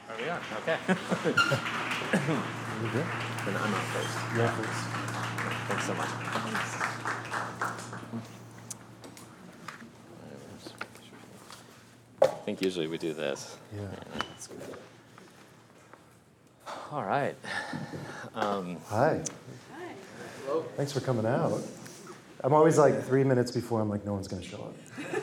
There we are. Okay. You good? Then I'm up first. Yeah, please. Thanks so much. I think usually we do this. Yeah. That's good. All right. Hi. Hi. Thanks for coming out. I'm always like 3 minutes before I'm like, no one's going to show up.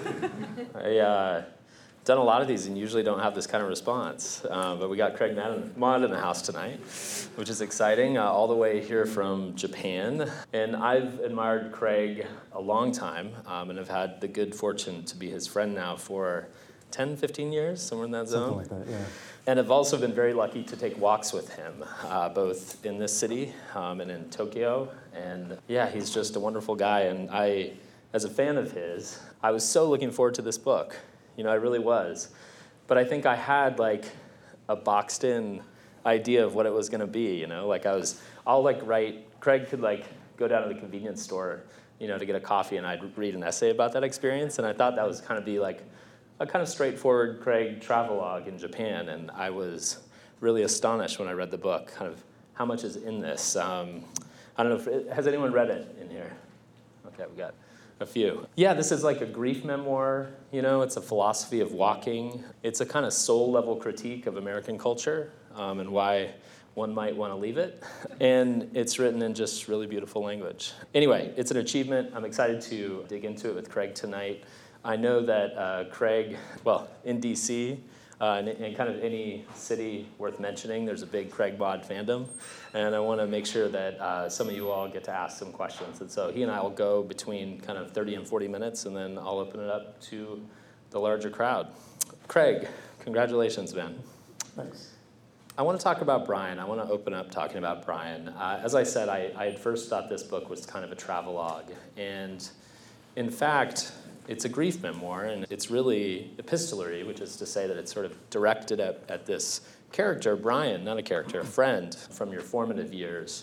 I done a lot of these and usually don't have this kind of response. But we got Craig Maud in the house tonight, which is exciting, all the way here from Japan. And I've admired Craig a long time and have had the good fortune to be his friend now for 10, 15 years, somewhere in that zone. Something like that, yeah. And I've also been very lucky to take walks with him, both in this city and in Tokyo. And yeah, he's just a wonderful guy. And I, as a fan of his, I was so looking forward to this book. You know, I really was. But I think I had like a boxed in idea of what it was going to be, you know? Like I'll like write, Craig could like go down to the convenience store, you know, to get a coffee, and I'd read an essay about that experience. And I thought that was kind of be like a kind of straightforward Craig travelogue in Japan. And I was really astonished when I read the book, kind of how much is in this. I don't know, has anyone read it in here? Okay, we got a few. Yeah, this is like a grief memoir, you know, it's a philosophy of walking. It's a kind of soul-level critique of American culture and why one might want to leave it. And it's written in just really beautiful language. Anyway, it's an achievement. I'm excited to dig into it with Craig tonight. I know that Craig, well, in DC, and kind of any city worth mentioning, there's a big Craig Maud fandom. And I want to make sure that some of you all get to ask some questions. And so he and I will go between kind of 30 and 40 minutes, and then I'll open it up to the larger crowd. Craig, congratulations, man. Thanks. I want to talk about Brian. I want to open up talking about Brian. As I said, I had first thought this book was kind of a travelogue. And in fact, it's a grief memoir, and it's really epistolary, which is to say that it's sort of directed at this character, Brian, not a character, a friend from your formative years.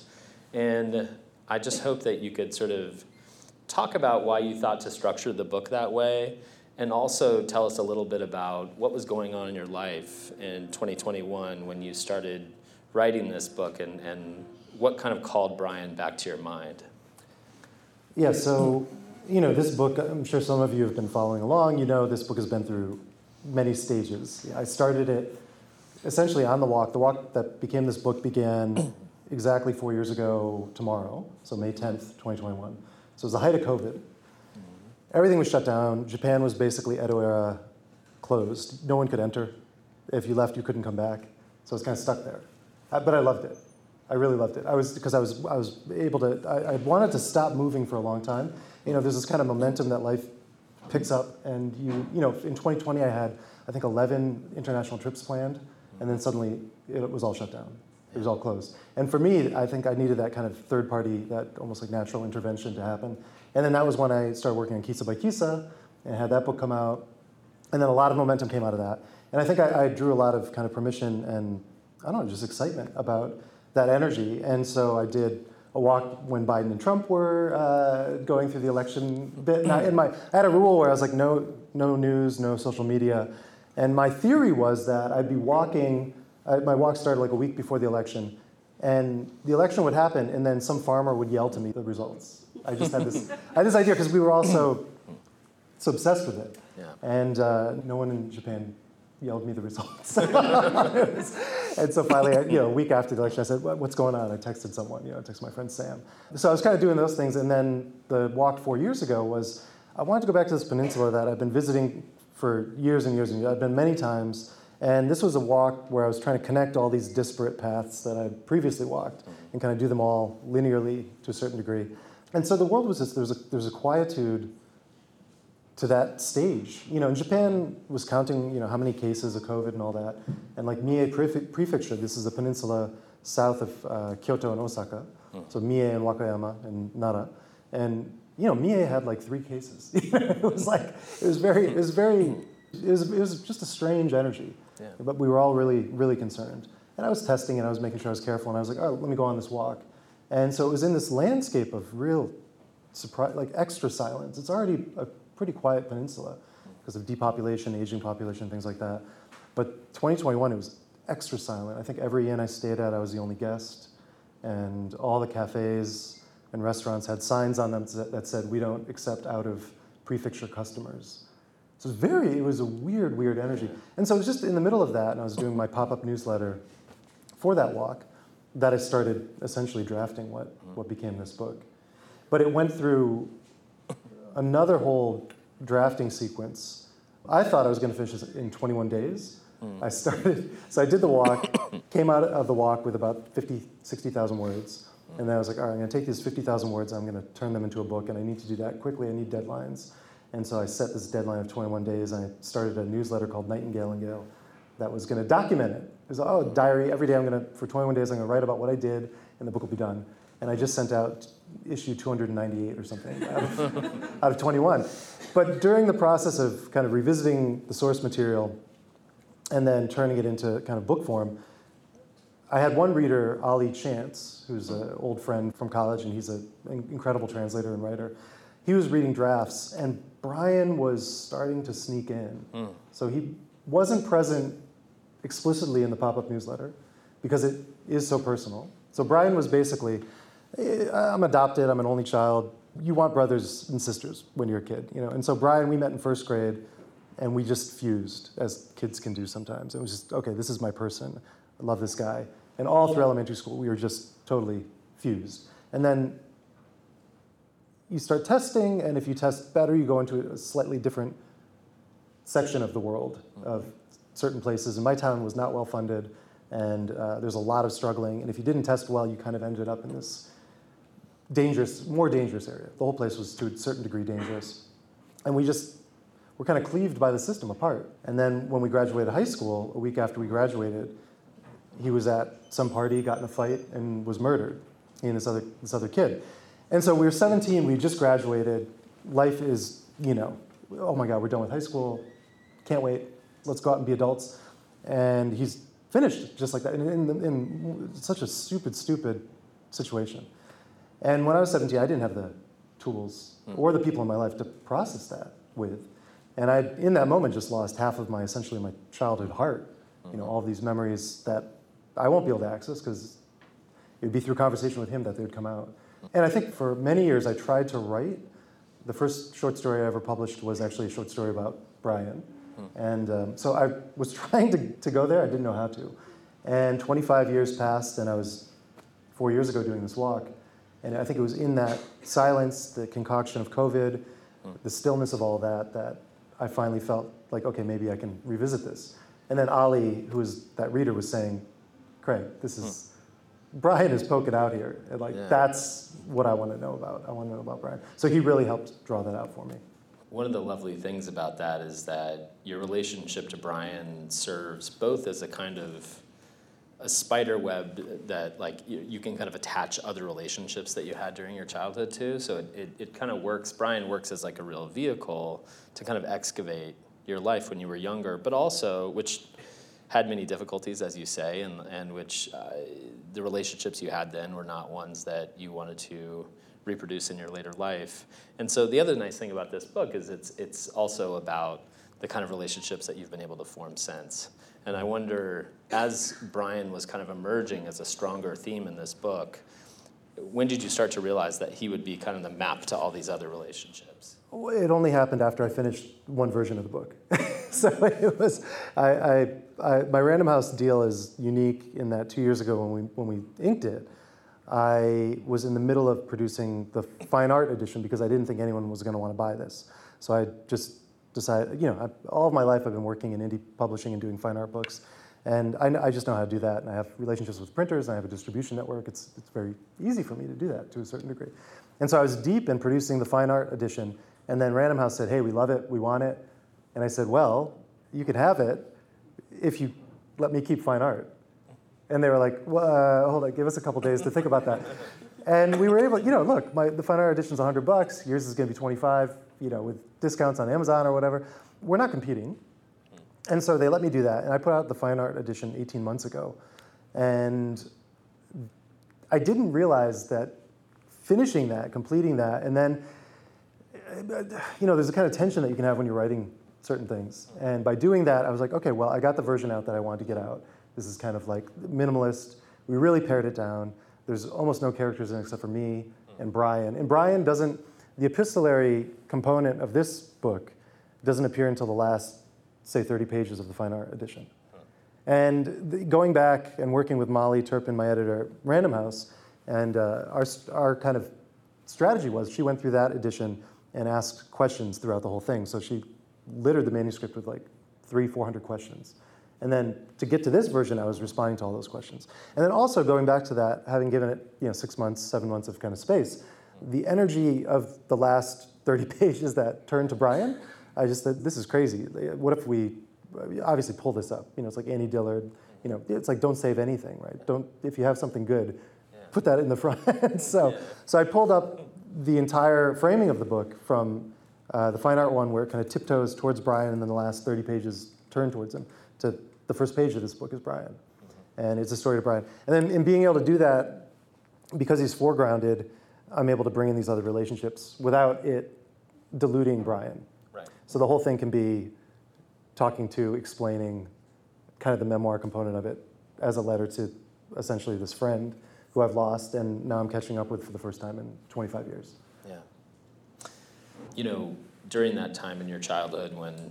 And I just hope that you could sort of talk about why you thought to structure the book that way, and also tell us a little bit about what was going on in your life in 2021 when you started writing this book, and what kind of called Brian back to your mind. Yeah, so, you know, this book, I'm sure some of you have been following along. You know, this book has been through many stages. I started it essentially on the walk. The walk that became this book began exactly 4 years ago tomorrow, so May 10th, 2021. So it was the height of COVID. Everything was shut down. Japan was basically Edo era closed. No one could enter. If you left, you couldn't come back. So I was kind of stuck there. But I loved it. I really loved it. I was able to, I wanted to stop moving for a long time. You know, there's this kind of momentum that life picks up, and you know, in 2020 I had, I think, 11 international trips planned, and then suddenly it was all shut down. It was all closed. And for me, I think I needed that kind of third party, that almost like natural intervention to happen. And then that was when I started working on Kisa by Kisa, and had that book come out, and then a lot of momentum came out of that. And I think I drew a lot of kind of permission and, I don't know, just excitement about that energy. And so I did a walk when Biden and Trump were going through the election bit. And I had a rule where I was like, no news, no social media. And my theory was that I'd be walking, my walk started like a week before the election, and the election would happen, and then some farmer would yell to me the results. I just had this, idea, because we were all so obsessed with it. Yeah. And no one in Japan yelled me the results. And so finally, a week after the election, I said, what's going on? I texted someone, I texted my friend Sam. So I was kind of doing those things, and then the walk 4 years ago was, I wanted to go back to this peninsula that I've been visiting for years and years and years. I've been many times, and this was a walk where I was trying to connect all these disparate paths that I'd previously walked and kind of do them all linearly to a certain degree. And so the world was there's a quietude to that stage. In Japan was counting, how many cases of COVID and all that. And like Mie Prefecture, this is a peninsula south of Kyoto and Osaka. So Mie and Wakayama and Nara. And, Mie had like 3 cases. It was just a strange energy. Yeah. But we were all really, really concerned. And I was testing, and I was making sure I was careful, and I was like, let me go on this walk. And so it was in this landscape of real surprise, like extra silence. It's already a pretty quiet peninsula because of depopulation, aging population, things like that. But 2021, it was extra silent. I think every inn I stayed at, I was the only guest, and all the cafes and restaurants had signs on them that said, "We don't accept out of prefecture customers." So it was a weird energy. And so it was just in the middle of that, and I was doing my pop-up newsletter for that walk, that I started essentially drafting what became this book. But it went through another whole drafting sequence. I thought I was going to finish this in 21 days. So I did the walk, came out of the walk with about 60,000 words. And then I was like, all right, I'm going to take these 50,000 words, I'm going to turn them into a book, and I need to do that quickly. I need deadlines. And so I set this deadline of 21 days, and I started a newsletter called Nightingale and Gale that was going to document it. It was, diary, every day for 21 days, I'm going to write about what I did, and the book will be done. And I just sent out issue 298 or something out of 21. But during the process of kind of revisiting the source material and then turning it into kind of book form, I had one reader, Ali Chance, who's an old friend from college, and he's an incredible translator and writer. He was reading drafts, and Brian was starting to sneak in. So he wasn't present explicitly in the pop-up newsletter because it is so personal. So Brian was basically, I'm adopted, I'm an only child. You want brothers and sisters when you're a kid, And so Brian, we met in first grade, and we just fused, as kids can do sometimes. It was just, okay, this is my person. I love this guy. And all through elementary school, we were just totally fused. And then you start testing, and if you test better, you go into a slightly different section of the world, of certain places. And my town was not well funded, and there's a lot of struggling. And if you didn't test well, you kind of ended up in this more dangerous area. The whole place was, to a certain degree, dangerous. And we just were kind of cleaved by the system apart. And then when we graduated high school, a week after we graduated, he was at some party, got in a fight, and was murdered. He and this other kid. And so we were 17, we just graduated. Life is, oh my God, we're done with high school. Can't wait. Let's go out and be adults. And he's finished just like that in such a stupid situation. And when I was 17, I didn't have the tools or the people in my life to process that with. And I, in that moment, just lost half of essentially my childhood heart. All these memories that I won't be able to access because it would be through conversation with him that they would come out. And I think for many years I tried to write. The first short story I ever published was actually a short story about Brian. And so I was trying to go there. I didn't know how to. And 25 years passed, and I was 4 years ago doing this walk. And I think it was in that silence, the concoction of COVID, the stillness of all that I finally felt like, okay, maybe I can revisit this. And then Ali, who was that reader, was saying, Craig, this is, Brian is poking out here. And that's what I want to know about. I want to know about Brian. So he really helped draw that out for me. One of the lovely things about that is that your relationship to Brian serves both as a kind of a spider web that you can kind of attach other relationships that you had during your childhood to. So it kind of works, Brian works as like a real vehicle to kind of excavate your life when you were younger, but also, which had many difficulties, as you say, and which the relationships you had then were not ones that you wanted to reproduce in your later life. And so the other nice thing about this book is it's also about the kind of relationships that you've been able to form since. And I wonder, as Brian was kind of emerging as a stronger theme in this book, when did you start to realize that he would be kind of the map to all these other relationships? It only happened after I finished one version of the book. So it was, my Random House deal is unique in that 2 years ago when we inked it, I was in the middle of producing the fine art edition because I didn't think anyone was going to want to buy this. So I just decided, all of my life I've been working in indie publishing and doing fine art books. And I just know how to do that. And I have relationships with printers, and I have a distribution network. It's very easy for me to do that to a certain degree. And so I was deep in producing the fine art edition. And then Random House said, hey, we love it, we want it. And I said, well, you can have it if you let me keep fine art. And they were like, well, hold on, give us a couple days to think about that. And we were able, look, the fine art edition's $100, yours is gonna be 25, with discounts on Amazon or whatever. We're not competing. And so they let me do that. And I put out the fine art edition 18 months ago. And I didn't realize that finishing that, completing that, and then, there's a kind of tension that you can have when you're writing certain things. And by doing that, I was like, okay, well, I got the version out that I wanted to get out. This is kind of like minimalist. We really pared it down. There's almost no characters in it except for me and Brian. And Brian doesn't, the epistolary component of this book doesn't appear until the last, say, 30 pages of the fine art edition. And going back and working with Molly Turpin, my editor at Random House, and our kind of strategy was she went through that edition and asked questions throughout the whole thing. So she littered the manuscript with like 300-400 questions. And then to get to this version, I was responding to all those questions. And then also going back to that, having given it 6 months, 7 months of kind of space, the energy of the last 30 pages that turned to Brian, I just said, this is crazy. What if we obviously pull this up? It's like Annie Dillard. It's like don't save anything, right? If you have something good, put that in the front. So I pulled up the entire framing of the book from the fine art one where it kind of tiptoes towards Brian and then the last 30 pages turn towards him, to the first page of this book is Brian. And it's a story to Brian. And then in being able to do that, because he's foregrounded, I'm able to bring in these other relationships without it diluting Brian. Right. So the whole thing can be talking to, explaining kind of the memoir component of it as a letter to essentially this friend who I've lost and now I'm catching up with for the first time in 25 years. Yeah. During that time in your childhood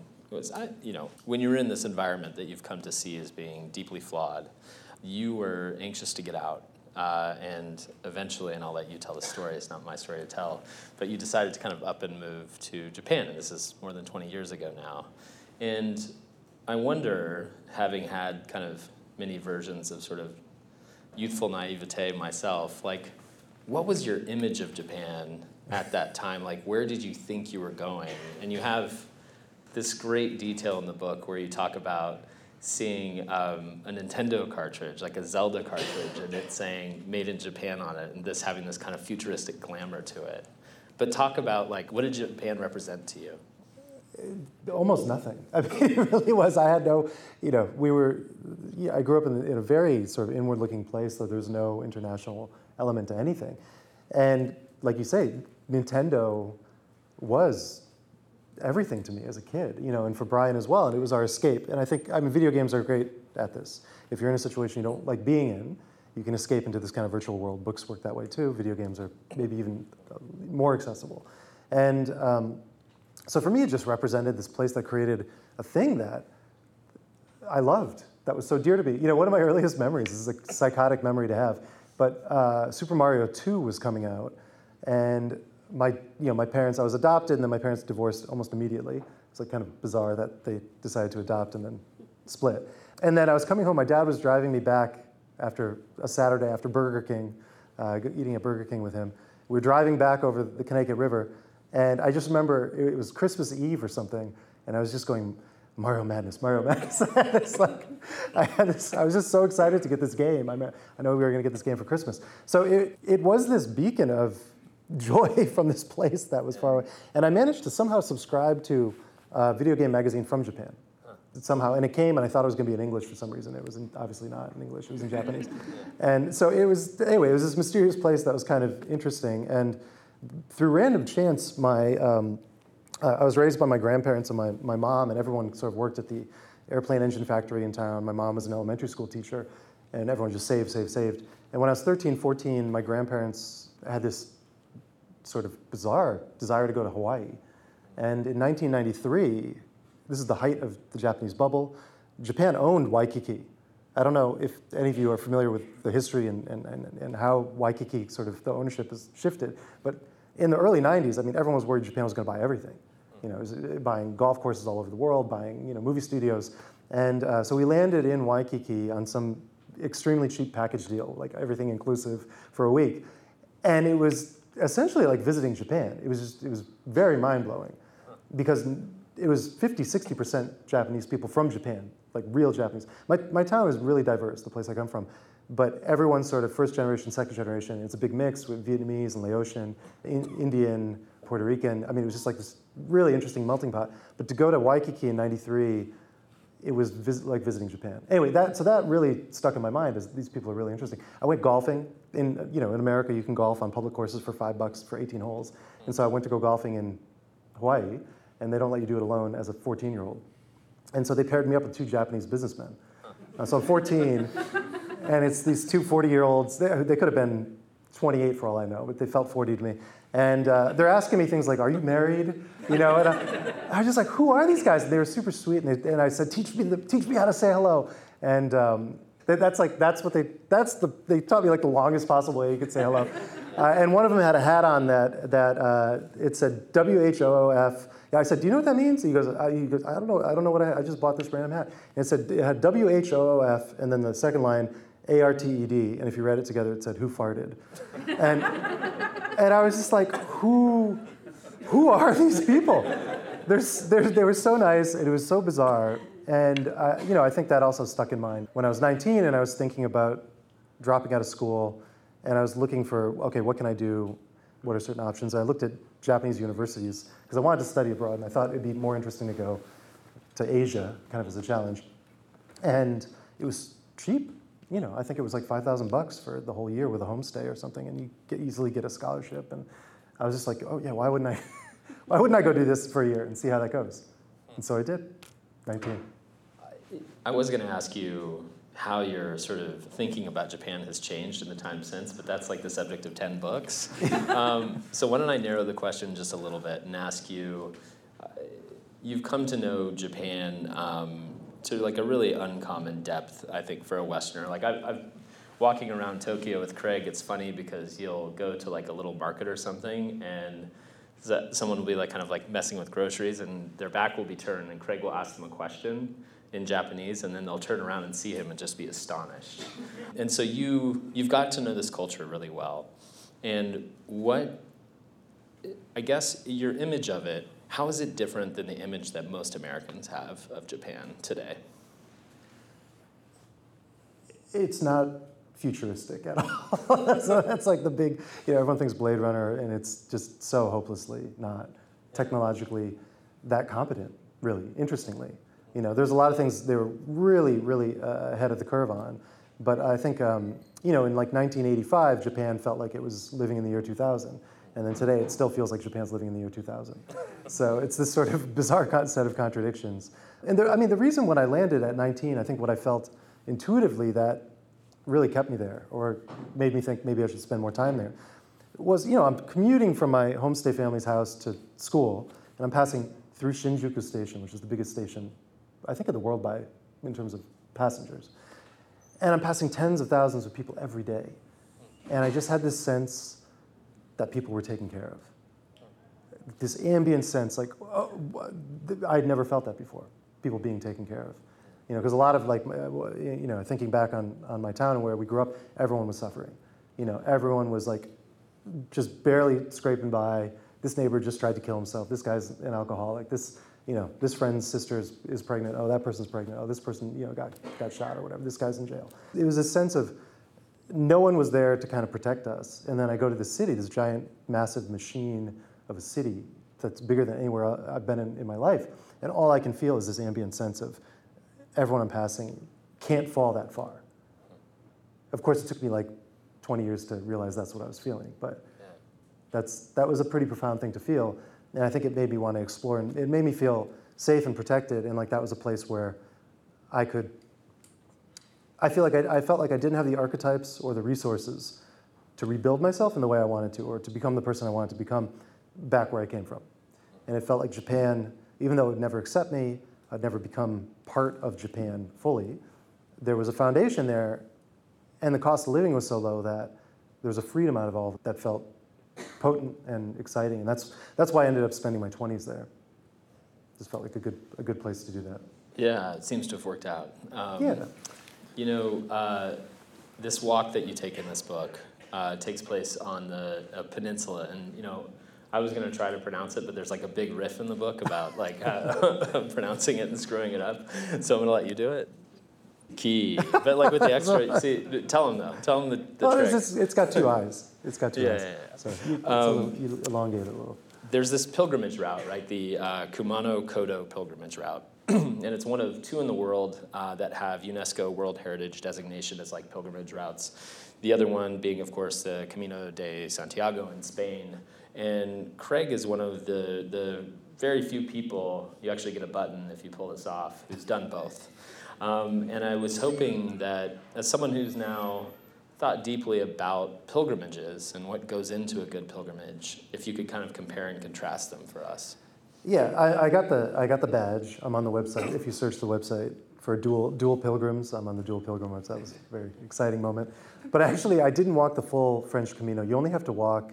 when you were in this environment that you've come to see as being deeply flawed, you were anxious to get out. And eventually, and I'll let you tell the story, it's not my story to tell, but you decided to kind of up and move to Japan, and this is more than 20 years ago now. And I wonder, having had kind of many versions of sort of youthful naivete myself, like, what was your image of Japan at that time? Like, where did you think you were going? And you have this great detail in the book where you talk about seeing a Nintendo cartridge, like a Zelda cartridge, and it saying "Made in Japan" on it, and this having this kind of futuristic glamour to it. But talk about, like, what did Japan represent to you? Almost nothing. I mean, it really was. I had no, I grew up in a very sort of inward-looking place, so there's no international element to anything. And like you say, Nintendo was everything to me as a kid, and for Brian as well, and it was our escape. And I think, video games are great at this. If you're in a situation you don't like being in, you can escape into this kind of virtual world. Books work that way too. Video games are maybe even more accessible. And so for me, it just represented this place that created a thing that I loved, that was so dear to me. One of my earliest memories, this is a psychotic memory to have, but Super Mario 2 was coming out, and my parents, I was adopted, and then my parents divorced almost immediately. It's like kind of bizarre that they decided to adopt and then split. And then I was coming home, my dad was driving me back after a Saturday after Burger King, eating at Burger King with him. We were driving back over the Connecticut River, and I just remember it was Christmas Eve or something, and I was just going, Mario Madness, Mario Madness. It's like, I was just so excited to get this game. I know we were going to get this game for Christmas. So it was this beacon of joy from this place that was far away. And I managed to somehow subscribe to a video game magazine from Japan. Somehow, and it came, and I thought it was going to be in English for some reason. It was obviously not in English, it was in Japanese. And so it was this mysterious place that was kind of interesting. And through random chance, I was raised by my grandparents and my mom, and everyone sort of worked at the airplane engine factory in town. My mom was an elementary school teacher, and everyone just saved. And when I was 13, 14, my grandparents had this sort of bizarre desire to go to Hawaii. And in 1993, this is the height of the Japanese bubble, Japan owned Waikiki. I don't know if any of you are familiar with the history and how Waikiki, sort of the ownership has shifted, but in the early 90s, everyone was worried Japan was going to buy everything. It was buying golf courses all over the world, buying movie studios. And so we landed in Waikiki on some extremely cheap package deal, like everything inclusive, for a week. And it was essentially like visiting Japan. It was very mind-blowing because it was 50-60% Japanese people from Japan, like real Japanese. My town is really diverse, the place I come from, but everyone's sort of first generation, second generation. It's a big mix with Vietnamese and Laotian, Indian, Puerto Rican. It was just like this really interesting melting pot. But to go to Waikiki in '93, it was like visiting Japan. Anyway, that really stuck in my mind as these people are really interesting. I went golfing. In America, you can golf on public courses for $5 for 18 holes. And so I went to go golfing in Hawaii, and they don't let you do it alone as a 14-year-old. And so they paired me up with two Japanese businessmen. So I'm 14, and it's these two 40-year-olds. They could have been 28 for all I know, but they felt 40 to me. And they're asking me things like, "Are you married?" And I was just like, "Who are these guys?" And they were super sweet, and I said, "Teach me how to say hello." And they taught me like the longest possible way you could say hello. And one of them had a hat on that it said WHOOF. I said, "Do you know what that means?" He goes, "I don't know. I don't know what I just bought this random hat." And it had WHOOF, and then the second line, ARTED. And if you read it together, it said, "Who farted?" And I was just like, who are these people? They were so nice, and it was so bizarre. And I think that also stuck in mind. When I was 19 and I was thinking about dropping out of school, and I was looking for, okay, what can I do? What are certain options? I looked at Japanese universities because I wanted to study abroad, and I thought it'd be more interesting to go to Asia, kind of as a challenge. And it was cheap. I think it was like $5,000 for the whole year with a homestay or something, and you easily get a scholarship. And I was just like, oh yeah, why wouldn't I go do this for a year and see how that goes? And so I did, 19. I was going to ask you how your sort of thinking about Japan has changed in the time since, but that's like the subject of 10 books. So why don't I narrow the question just a little bit and ask you, you've come to know Japan to like a really uncommon depth, I think, for a Westerner. Like I've walking around Tokyo with Craig, it's funny because you'll go to like a little market or something, and someone will be like kind of like messing with groceries, and their back will be turned, and Craig will ask them a question in Japanese, and then they'll turn around and see him and just be astonished. And so you've got to know this culture really well. And what, I guess, your image of it, how is it different than the image that most Americans have of Japan today? It's not futuristic at all. that's like the big, everyone thinks Blade Runner, and it's just so hopelessly not technologically that competent, really, interestingly. There's a lot of things they were really, really ahead of the curve on. But I think, in like 1985, Japan felt like it was living in the year 2000. And then today, it still feels like Japan's living in the year 2000. So it's this sort of bizarre set of contradictions. And the reason when I landed at 19, I think what I felt intuitively that really kept me there, or made me think maybe I should spend more time there, was, I'm commuting from my homestay family's house to school, and I'm passing through Shinjuku Station, which is the biggest station, I think, in the world in terms of passengers. And I'm passing tens of thousands of people every day. And I just had this sense that people were taken care of. This ambient sense, like, I'd never felt that before, people being taken care of. Because a lot of, like, thinking back on my town and where we grew up, everyone was suffering. Everyone was, like, just barely scraping by. This neighbor just tried to kill himself. This guy's an alcoholic. This friend's sister is pregnant. Oh, that person's pregnant. Oh, this person, got shot or whatever. This guy's in jail. It was a sense of no one was there to kind of protect us. And then I go to the city, this giant, massive machine of a city that's bigger than anywhere I've been in my life. And all I can feel is this ambient sense of everyone I'm passing can't fall that far. Of course, it took me like 20 years to realize that's what I was feeling, but that was a pretty profound thing to feel. And I think it made me want to explore, and it made me feel safe and protected, and like that was a place where I felt like I didn't have the archetypes or the resources to rebuild myself in the way I wanted to, or to become the person I wanted to become back where I came from. And it felt like Japan, even though it would never accept me, I'd never become part of Japan fully, there was a foundation there, and the cost of living was so low that there was a freedom out of all that felt potent and exciting. And that's why I ended up spending my 20s there. Just felt like a good place to do that. Yeah, it seems to have worked out. This walk that you take in this book takes place on a peninsula, and I was going to try to pronounce it, but there's like a big riff in the book about like pronouncing it and screwing it up. So I'm going to let you do it. Key, but like with the extra. See, tell him though. Tell him the trick. It's got two eyes. It's got two eyes. Yeah. So you elongate it a little. There's this pilgrimage route, right? The Kumano Kodo pilgrimage route, and it's one of two in the world that have UNESCO World Heritage designation as like pilgrimage routes. The other one being, of course, the Camino de Santiago in Spain. And Craig is one of the very few people, you actually get a button if you pull this off, who's done both. And I was hoping that, as someone who's now thought deeply about pilgrimages and what goes into a good pilgrimage, if you could kind of compare and contrast them for us. Yeah, I got the badge. I'm on the website. If you search the website for dual pilgrims, I'm on the dual pilgrim website. That was a very exciting moment. But actually, I didn't walk the full French Camino. You only have to walk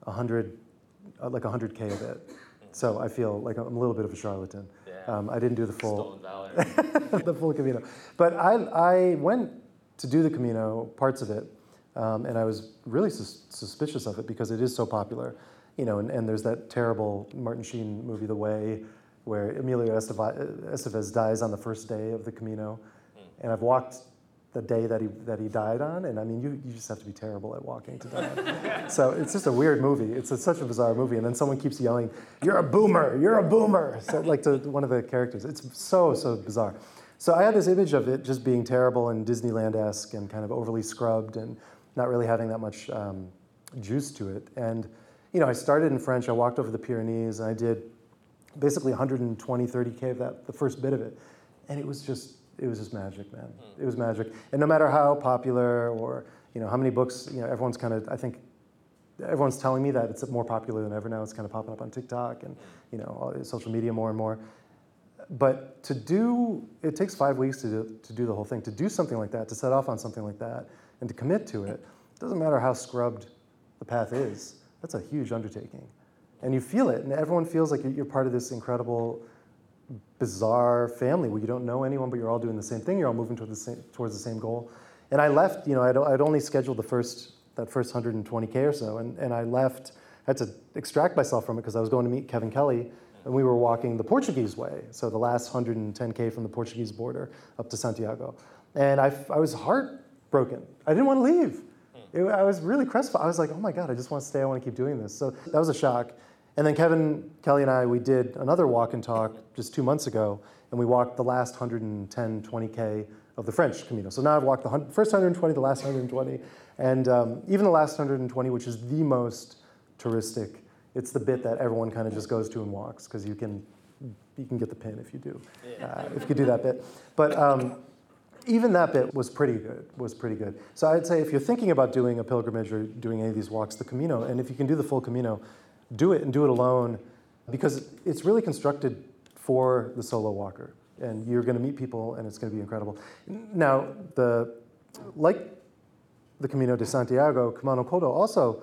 100K of it. So I feel like I'm a little bit of a charlatan. Yeah. I didn't do the full Stolen valor. the full Camino. But I went to do the Camino, parts of it, and I was really suspicious of it because it is so popular. And there's that terrible Martin Sheen movie, The Way, where Emilio Estevez dies on the first day of the Camino. And I've walked the day that he died on, and I mean, you just have to be terrible at walking to die on. So it's just a weird movie. It's such a bizarre movie, and then someone keeps yelling, "You're a boomer! You're a boomer!" So, like to one of the characters. It's so bizarre. So I had this image of it just being terrible and Disneyland-esque and kind of overly scrubbed and not really having that much juice to it. And I started in French. I walked over the Pyrenees, and I did basically 120, 30K of that, the first bit of it, and it was just magic, man. It was magic. And no matter how popular or how many books, everyone's kind of, I think, everyone's telling me that it's more popular than ever now. It's kind of popping up on TikTok and social media more and more. But it takes 5 weeks to do the whole thing. To do something like that, to set off on something like that, and to commit to it, doesn't matter how scrubbed the path is. That's a huge undertaking. And you feel it, and everyone feels like you're part of this incredible, bizarre family where you don't know anyone, but you're all doing the same thing. You're all moving towards the same goal. And I left, I'd only scheduled that first 120K or so, and I left. I had to extract myself from it because I was going to meet Kevin Kelly, and we were walking the Portuguese way, so the last 110K from the Portuguese border up to Santiago. And I was heartbroken. I didn't want to leave. I was really crestfallen. I was like, oh my God, I just want to stay. I want to keep doing this. So that was a shock. And then Kevin Kelly and I, we did another walk and talk just 2 months ago, and we walked the last 110, 20K of the French Camino. So now I've walked the first 120, the last 120, and even the last 120, which is the most touristic. It's the bit that everyone kind of just goes to and walks, because you can get the pin if you do, if you do that bit. But even that bit was pretty good. So I'd say if you're thinking about doing a pilgrimage or doing any of these walks, the Camino, and if you can do the full Camino, do it and do it alone, because it's really constructed for the solo walker, and you're going to meet people, and it's going to be incredible. Now, like the Camino de Santiago, Camano Kodo also,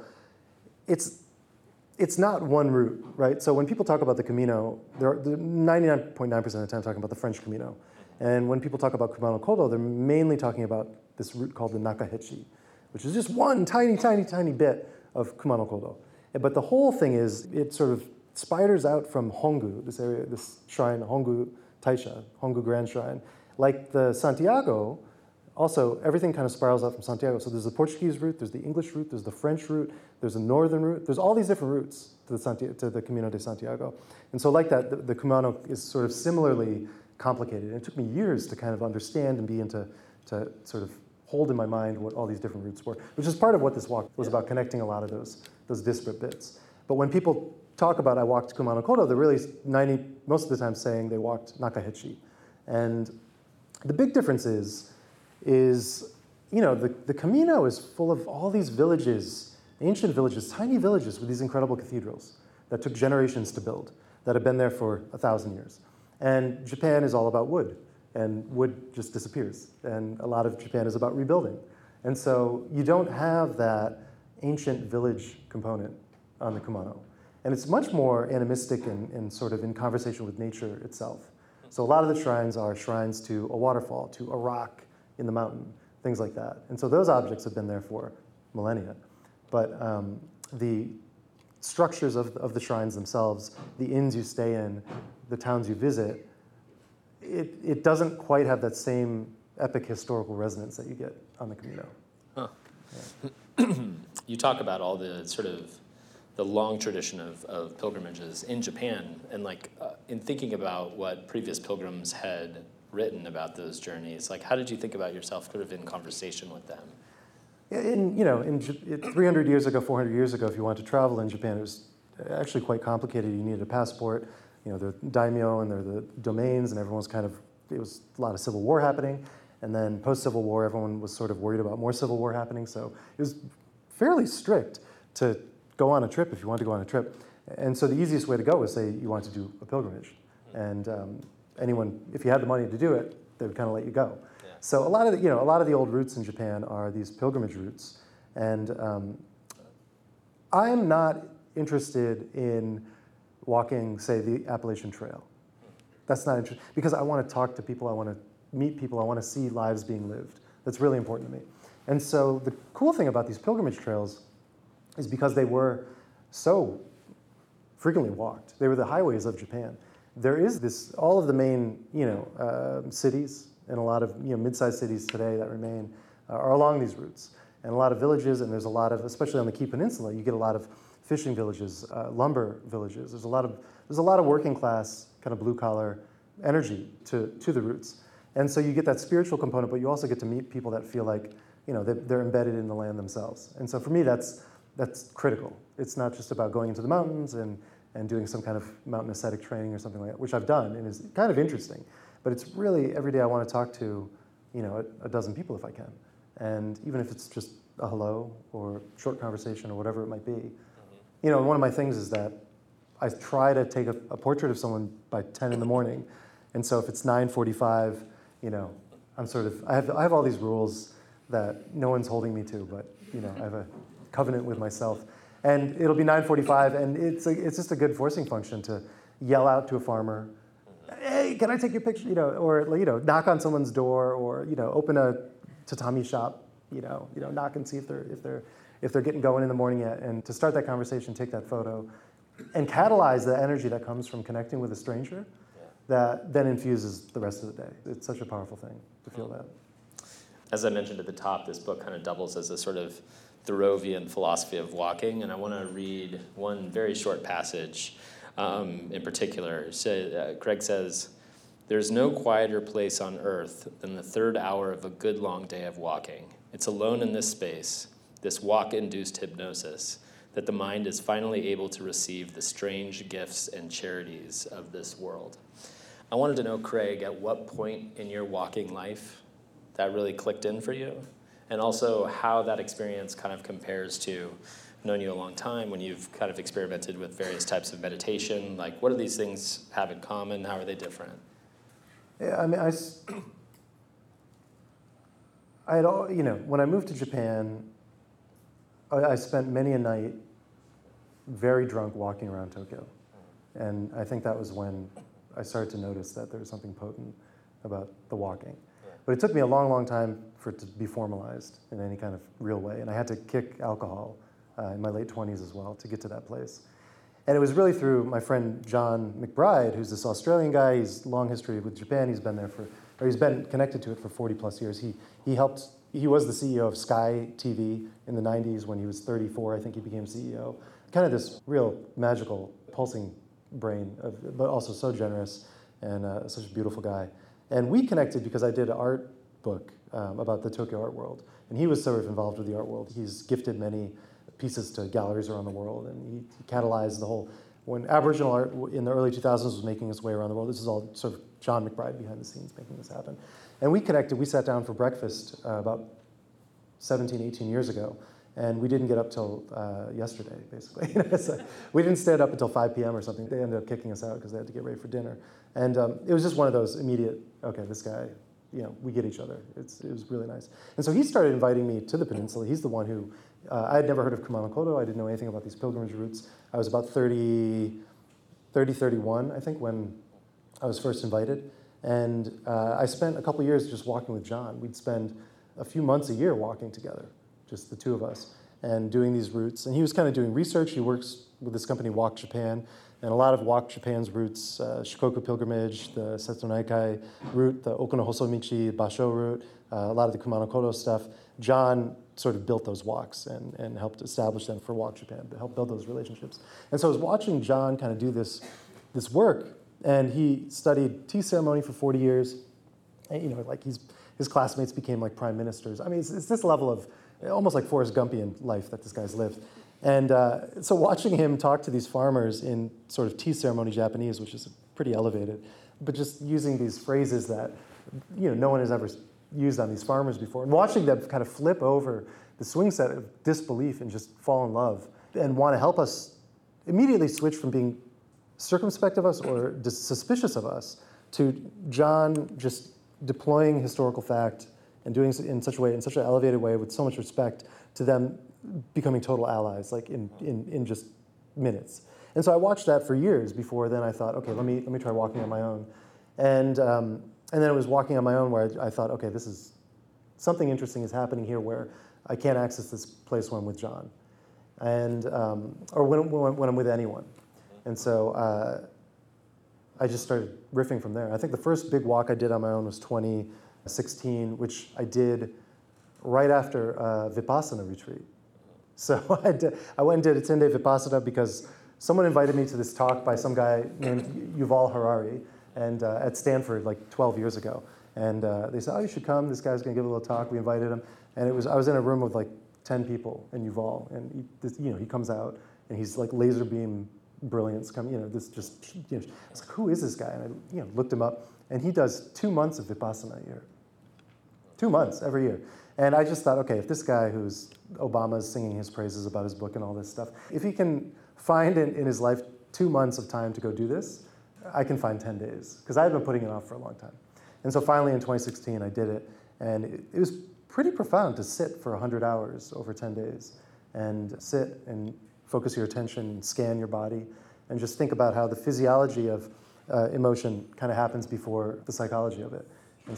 it's not one route, right? So when people talk about the Camino, they're 99.9% of the time talking about the French Camino. And when people talk about Camano Kodo, they're mainly talking about this route called the Nakahechi, which is just one tiny bit of Camano Kodo. But the whole thing is, it sort of spiders out from Hongu, this area, this shrine, Hongu Taisha, Hongu Grand Shrine. Like the Santiago, also everything kind of spirals out from Santiago. So there's the Portuguese route, there's the English route, there's the French route, there's a northern route. There's all these different routes to the Camino de Santiago. And so like that, the Camino is sort of similarly complicated. And it took me years to kind of understand and to sort of hold in my mind what all these different routes were, which is part of what this walk was about, connecting a lot of those disparate bits. But when people talk about I walked Kumano Kodo, they're really most of the time saying they walked Nakahechi. And the big difference is the Camino is full of all these villages, ancient villages, tiny villages with these incredible cathedrals that took generations to build, that have been there for 1,000 years. And Japan is all about wood, and wood just disappears. And a lot of Japan is about rebuilding. And so you don't have that ancient village component on the Kumano. And it's much more animistic and sort of in conversation with nature itself. So a lot of the shrines are shrines to a waterfall, to a rock in the mountain, things like that. And so those objects have been there for millennia. But the structures of the shrines themselves, the inns you stay in, the towns you visit, it doesn't quite have that same epic historical resonance that you get on the Camino. Huh. Yeah. You talk about all the sort of the long tradition of pilgrimages in Japan, and in thinking about what previous pilgrims had written about those journeys, how did you think about yourself sort of in conversation with them? In 300 years ago, 400 years ago, if you wanted to travel in Japan, it was actually quite complicated. You needed a passport. There are daimyo and there are the domains, and everyone's kind of it was a lot of civil war happening. And then post-Civil War, everyone was sort of worried about more civil war happening. So it was fairly strict to go on a trip if you wanted to go on a trip. And so the easiest way to go was say you wanted to do a pilgrimage. And anyone, if you had the money to do it, they would kind of let you go. Yeah. So a lot of the old routes in Japan are these pilgrimage routes. And I'm not interested in walking, say, the Appalachian Trail. That's not interesting, because I want to talk to people, I want to meet people, I want to see lives being lived. That's really important to me. And so the cool thing about these pilgrimage trails is because they were so frequently walked. They were the highways of Japan. There is this, all of the main, cities and a lot of, mid-sized cities today that remain are along these routes. And a lot of villages, and there's a lot of, especially on the Kii Peninsula, you get a lot of fishing villages, lumber villages. There's a lot of working class, kind of blue collar energy to the routes. And so you get that spiritual component, but you also get to meet people that feel like, they're embedded in the land themselves. And so for me, that's critical. It's not just about going into the mountains and doing some kind of mountain ascetic training or something like that, which I've done and is kind of interesting. But it's really, every day I want to talk to, a dozen people if I can. And even if it's just a hello or short conversation or whatever it might be. One of my things is that I try to take a portrait of someone by 10 in the morning. And so if it's 9:45, I'm sort of, I have all these rules that no one's holding me to, but I have a covenant with myself. And it'll be 9:45, and it's just a good forcing function to yell out to a farmer, "Hey, can I take your picture?" Or knock on someone's door, or open a tatami shop, knock and see if they're getting going in the morning yet, and to start that conversation, take that photo, and catalyze the energy that comes from connecting with a stranger. That then infuses the rest of the day. It's such a powerful thing to feel that. As I mentioned at the top, this book kind of doubles as a sort of Thoreauvian philosophy of walking, and I want to read one very short passage in particular. So, Craig says, "There's no quieter place on earth than the third hour of a good long day of walking. It's alone in this space, this walk-induced hypnosis, that the mind is finally able to receive the strange gifts and charities of this world." I wanted to know, Craig, at what point in your walking life that really clicked in for you, and also how that experience kind of compares to, I've known you a long time, when you've kind of experimented with various types of meditation. Like, what do these things have in common? How are they different? Yeah, I mean, I had all, when I moved to Japan, I spent many a night very drunk walking around Tokyo. And I think that was when I started to notice that there was something potent about the walking. Yeah. But it took me a long, long time for it to be formalized in any kind of real way. And I had to kick alcohol in my late 20s as well to get to that place. And it was really through my friend John McBride, who's this Australian guy. He's long history with Japan. He's been connected to it for 40 plus years. He was the CEO of Sky TV in the 90s. When he was 34, I think he became CEO. Kind of this real magical, pulsing brain, but also so generous and such a beautiful guy. And we connected because I did an art book about the Tokyo art world. And he was sort of involved with the art world. He's gifted many pieces to galleries around the world, and he catalyzed the whole, when Aboriginal art in the early 2000s was making its way around the world, this is all sort of John McBride behind the scenes making this happen. And we connected, we sat down for breakfast about 17, 18 years ago, and we didn't get up till yesterday, basically. So we didn't stand up until 5 p.m. or something. They ended up kicking us out because they had to get ready for dinner. And it was just one of those immediate, okay, this guy, we get each other. It was really nice. And so he started inviting me to the peninsula. He's the one who, I had never heard of Kumano-Kodo. I didn't know anything about these pilgrimage routes. I was about 31, I think, when I was first invited. And I spent a couple years just walking with John. We'd spend a few months a year walking together, just the two of us, and doing these routes. And he was kind of doing research. He works with this company, Walk Japan, and a lot of Walk Japan's routes, Shikoku Pilgrimage, the Seto Naikai route, the Okuno Hosomichi Basho route, a lot of the Kumano-Kodo stuff. John sort of built those walks and helped establish them for Walk Japan, to help build those relationships. And so I was watching John kind of do this work, and he studied tea ceremony for 40 years. And, his classmates became like prime ministers. I mean, it's this level of almost like Forrest Gumpian life that this guy's lived. And so watching him talk to these farmers in sort of tea ceremony Japanese, which is pretty elevated, but just using these phrases that no one has ever used on these farmers before, and watching them kind of flip over the swing set of disbelief and just fall in love and want to help us immediately switch from being circumspect of us or suspicious of us to John just deploying historical fact and doing it in such a way, in such an elevated way with so much respect, to them becoming total allies, like in just minutes. And so I watched that for years before then I thought, okay, let me try walking on my own. And then it was walking on my own where I thought, okay, this is something interesting is happening here where I can't access this place when I'm with John, and or when I'm with anyone. And so I just started riffing from there. I think the first big walk I did on my own was 2016, which I did right after a Vipassana retreat. So I went and did a 10-day Vipassana because someone invited me to this talk by some guy named Yuval Harari and at Stanford like 12 years ago. And they said, oh, you should come. This guy's going to give a little talk. We invited him. And I was in a room with like 10 people and Yuval. And he comes out and he's like laser beam brilliance. This just, I was like, who is this guy? And I looked him up. And he does 2 months of Vipassana a year. 2 months every year. And I just thought, okay, if this guy who's Obama's singing his praises about his book and all this stuff, if he can find in his life 2 months of time to go do this, I can find 10 days. Because I had been putting it off for a long time. And so finally in 2016, I did it. And it was pretty profound to sit for 100 hours over 10 days and sit and focus your attention, scan your body, and just think about how the physiology of emotion kind of happens before the psychology of it.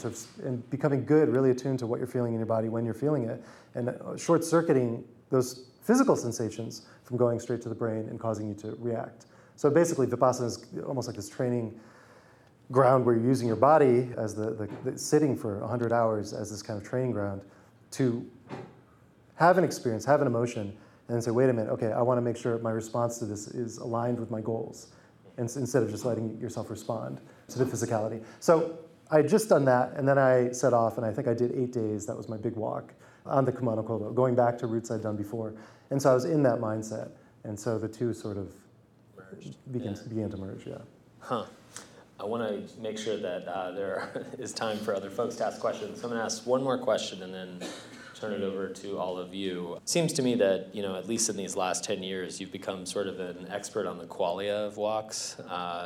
And becoming good, really attuned to what you're feeling in your body when you're feeling it, and short-circuiting those physical sensations from going straight to the brain and causing you to react. So basically, Vipassana is almost like this training ground where you're using your body as the sitting for 100 hours as this kind of training ground to have an experience, have an emotion, and then say, wait a minute, okay, I want to make sure my response to this is aligned with my goals, instead of just letting yourself respond to the physicality. So I had just done that, and then I set off, and I think I did 8 days. That was my big walk on the Kumano Kodo, going back to routes I'd done before. And so I was in that mindset, and so the two sort of began to merge, yeah. Huh. I want to make sure that there is time for other folks to ask questions. So I'm going to ask one more question and then turn it over to all of you. It seems to me that, at least in these last 10 years, you've become sort of an expert on the qualia of walks.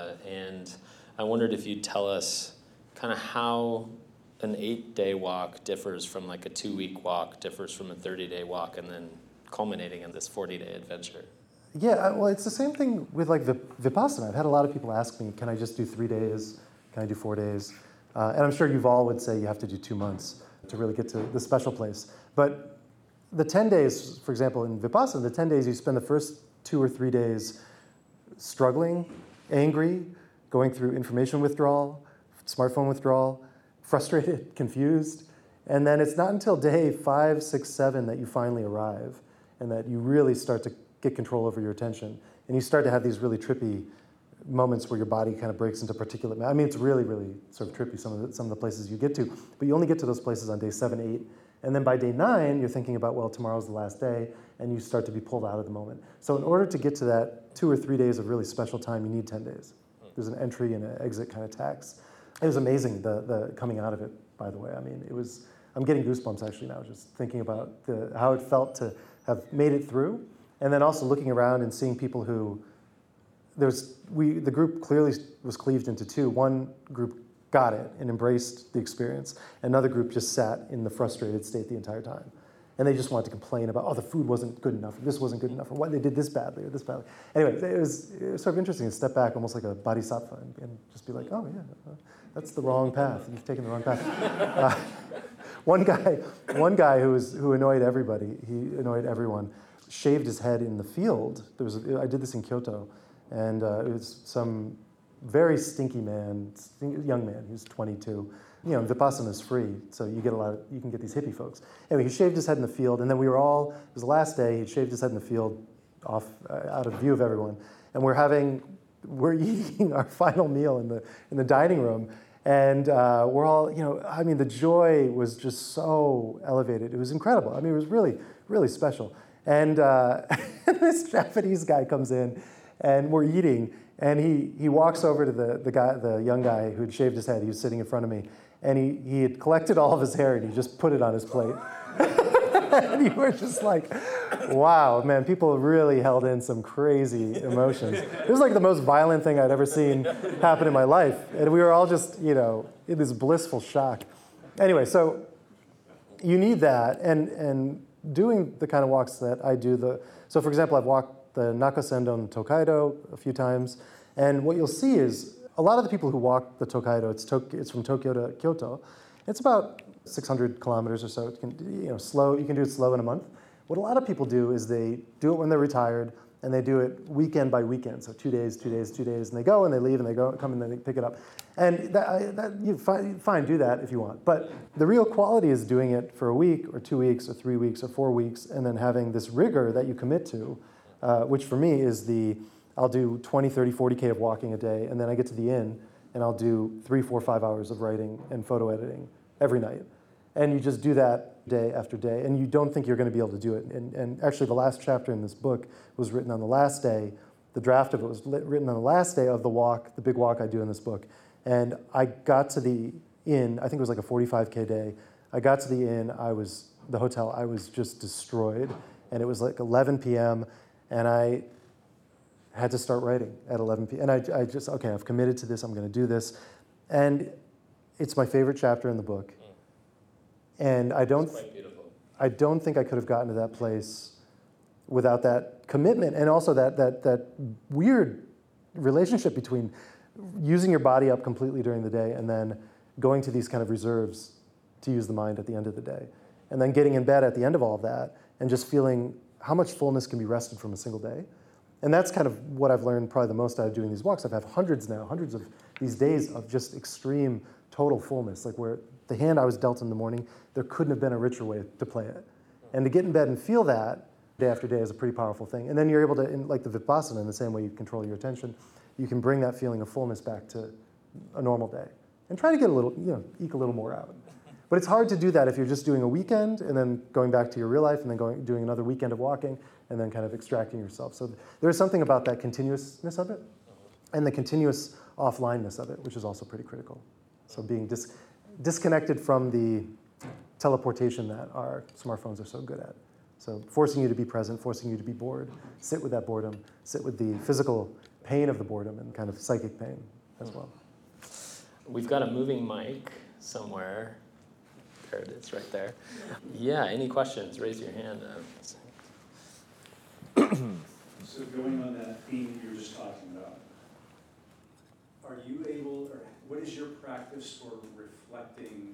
And I wondered if you'd tell us kind of how an 8-day walk differs from like a 2-week walk, differs from a 30-day walk, and then culminating in this 40-day adventure. Yeah, well, it's the same thing with like Vipassana. I've had a lot of people ask me, can I just do 3 days? Can I do 4 days? And I'm sure Yuval would say you have to do 2 months to really get to the special place. But the 10 days, for example, in Vipassana, the 10 days you spend the first 2 or 3 days struggling, angry, going through information withdrawal, smartphone withdrawal, frustrated, confused. And then it's not until day 5, 6, 7 that you finally arrive and that you really start to get control over your attention. And you start to have these really trippy moments where your body kind of breaks into particulate matter. I mean, it's really, really sort of trippy, some of the places you get to. But you only get to those places on day 7, 8. And then by day 9, you're thinking about, well, tomorrow's the last day, and you start to be pulled out of the moment. So in order to get to that 2 or 3 days of really special time, you need 10 days. There's an entry and an exit kind of tax. It was amazing, the coming out of it, by the way. I mean, I'm getting goosebumps actually now, just thinking about how it felt to have made it through. And then also looking around and seeing people who, the group clearly was cleaved into two. One group got it and embraced the experience. Another group just sat in the frustrated state the entire time. And they just wanted to complain about, the food wasn't good enough, or this wasn't good enough, or why they did this badly, or this badly. Anyway, it was sort of interesting to step back almost like a bodhisattva and just be like, oh yeah, that's the wrong path. You've taken the wrong path. One guy who annoyed everybody, he annoyed everyone, shaved his head in the field. I did this in Kyoto, and it was some very stinky man, young man. He was 22. Vipassana is free, so you can get these hippie folks. Anyway, he shaved his head in the field, and then it was the last day. He shaved his head in the field, off out of view of everyone, and we're eating our final meal in the dining room, and we're all, the joy was just so elevated. It was incredible. I mean, it was really, really special. And this Japanese guy comes in, and we're eating, and he walks over to the young guy who'd shaved his head. He was sitting in front of me, and he had collected all of his hair, and he just put it on his plate. And you were just like, wow, man, people really held in some crazy emotions. It was like the most violent thing I'd ever seen happen in my life. And we were all just, in this blissful shock. Anyway, so you need that. And doing the kind of walks that I do, so for example, I've walked the Nakasendon Tokaido a few times. And what you'll see is a lot of the people who walk the Tokaido, it's from Tokyo to Kyoto. It's about 600 kilometers or so. You can, slow. You can do it slow in a month. What a lot of people do is they do it when they're retired, and they do it weekend by weekend. So 2 days, 2 days, 2 days, and they go and they leave and they go, come and then they pick it up. And fine, do that if you want. But the real quality is doing it for a week or 2 weeks or 3 weeks or 4 weeks, and then having this rigor that you commit to, which for me is I'll do 20, 30, 40K of walking a day, and then I get to the inn, and I'll do 3, 4, 5 hours of writing and photo editing every night. And you just do that day after day, and you don't think you're going to be able to do it. And actually, the last chapter in this book was written on the last day. The draft of it was written on the last day of the big walk I do in this book. And I got to the inn, I think it was like a 45K day. I got to the inn, the hotel, I was just destroyed. And it was like 11 p.m., and I had to start writing at 11 p.m. And I just, okay, I've committed to this, I'm going to do this. And it's my favorite chapter in the book. And I don't think I could have gotten to that place without that commitment, and also that weird relationship between using your body up completely during the day and then going to these kind of reserves to use the mind at the end of the day. And then getting in bed at the end of all of that and just feeling how much fullness can be wrested from a single day. And that's kind of what I've learned probably the most out of doing these walks. I've had hundreds of these days of just extreme total fullness, like where the hand I was dealt in the morning, there couldn't have been a richer way to play it. And to get in bed and feel that day after day is a pretty powerful thing. And then you're able to, like the Vipassana, in the same way you control your attention, you can bring that feeling of fullness back to a normal day. And try to get a little, eke a little more out. But it's hard to do that if you're just doing a weekend and then going back to your real life and then doing another weekend of walking and then kind of extracting yourself. So there's something about that continuousness of it and the continuous offlineness of it, which is also pretty critical. So being disconnected from the teleportation that our smartphones are so good at. So forcing you to be present, forcing you to be bored, sit with that boredom, sit with the physical pain of the boredom and kind of psychic pain as well. We've got a moving mic somewhere. There it is, right there. Yeah, any questions? Raise your hand. So going on that theme you were just talking about, are you able, or what is your practice for reflecting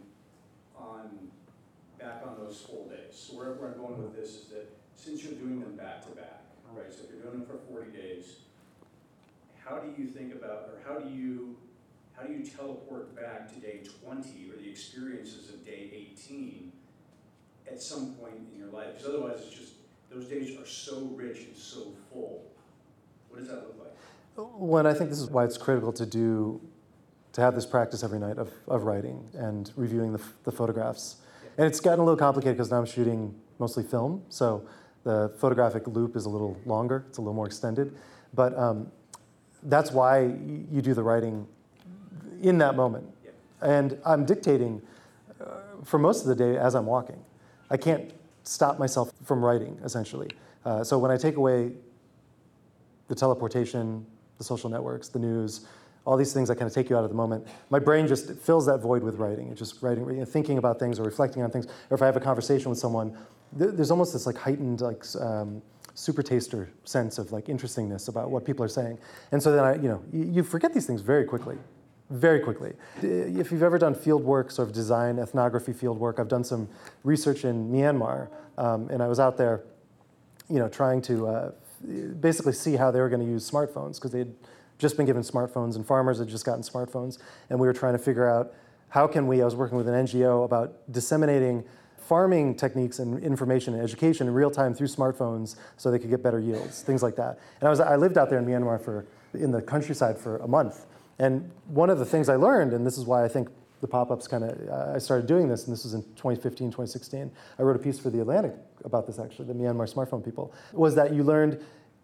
back on those full days? So where I'm going with this is that since you're doing them back to back, right? So if you're doing them for 40 days, how do you think about, or how do you teleport back to day 20 or the experiences of day 18 at some point in your life? Because otherwise it's just, those days are so rich and so full. What does that look like? Well, I think this is why it's critical to have this practice every night of writing and reviewing the photographs. And it's gotten a little complicated because now I'm shooting mostly film, so the photographic loop is a little longer, it's a little more extended. But that's why you do the writing in that moment. Yeah. And I'm dictating for most of the day as I'm walking. I can't stop myself from writing, essentially. So when I take away the teleportation, the social networks, the news, all these things that kind of take you out of the moment, my brain just fills that void with writing. It's just writing, thinking about things or reflecting on things. Or if I have a conversation with someone, there's almost this like heightened super taster sense of like interestingness about what people are saying. And so then you forget these things very quickly. Very quickly. If you've ever done field work, sort of design, ethnography field work, I've done some research in Myanmar, and I was out there, trying to basically see how they were going to use smartphones, because they had just been given smartphones, and farmers had just gotten smartphones, and we were trying to figure out how can we, I was working with an NGO about disseminating farming techniques and information and education in real time through smartphones so they could get better yields, things like that. And I lived out there in Myanmar in the countryside for a month. And one of the things I learned, and this is why I think the pop-ups I started doing this, and this was in 2015, 2016. I wrote a piece for The Atlantic about this, actually, the Myanmar smartphone people, was that you learned